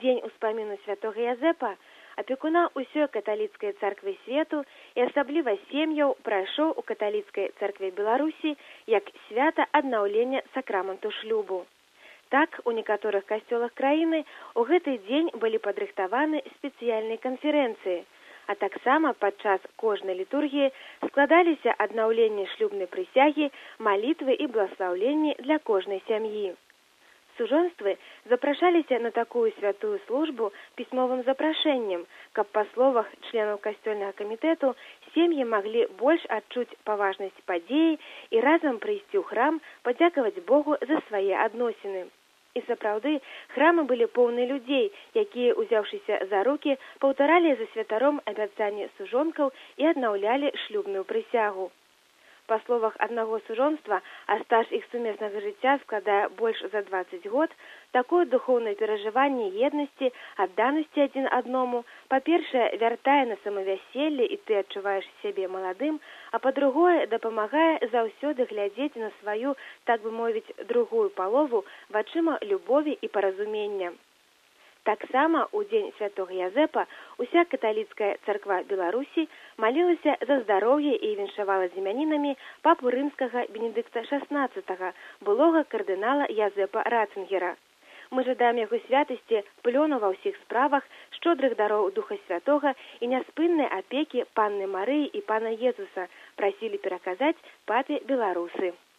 дзень успаміну святога Язэпа апекуна ўсёй каталіцкай царквы свету і асабліва сем'яў прайшоў у каталіцкай царкве Беларусі як свята аднаўлення сакраменту шлюбу. Так, у некаторых касцёлах краіны ў гэты дзень былі падрыхтаваны спецыяльныя канферэнцыі, а таксама падчас кожнай літургіі складаліся аднаўленні шлюбнай прысягі, малітвы і бласлаўленні для кожнай сям'і. Сужонствы запрашаліся на такую святую службу пісьмовым запрашэннем, каб па словах членаў касцёльнага камітэту сем'і маглі больш адчуць паважнасць падзеі і разам прыйсці ў храм падзякаваць Богу за свае адносіны. І сапраўды, храмы былі поўны людзей, якія, узяўшыся за рукі, паўтаралі за святаром абяцанні сужонкаў і аднаўлялі шлюбную прысягу. Па словах аднаго сужонства, а стаж іх сумеснага жыцця складае больш за 20 год, такое духоўнае перажыванне еднасці, адданасці адзін адному, па-першае, вяртае на самавяселле і ты адчуваеш сябе маладым, а па-другое, дапамагае заўсёды глядзець на сваю, так бы мовіць, другую палову вачыма любові і паразумення. Таксама ў дзень святога Язэпа уся каталіцкая царква Беларусі малілася за здароўе і віншавала з імянінамі папу рымскага Бенедыкта XVI, былога кардынала Язэпа Ратцингера. Мы жадаем яго святасці плёну ва ўсіх справах, шчодрых дароў Духа Святога і няспыннай апекі Панны Марыі і Пана Езуса, прасілі пераказаць папе беларусы.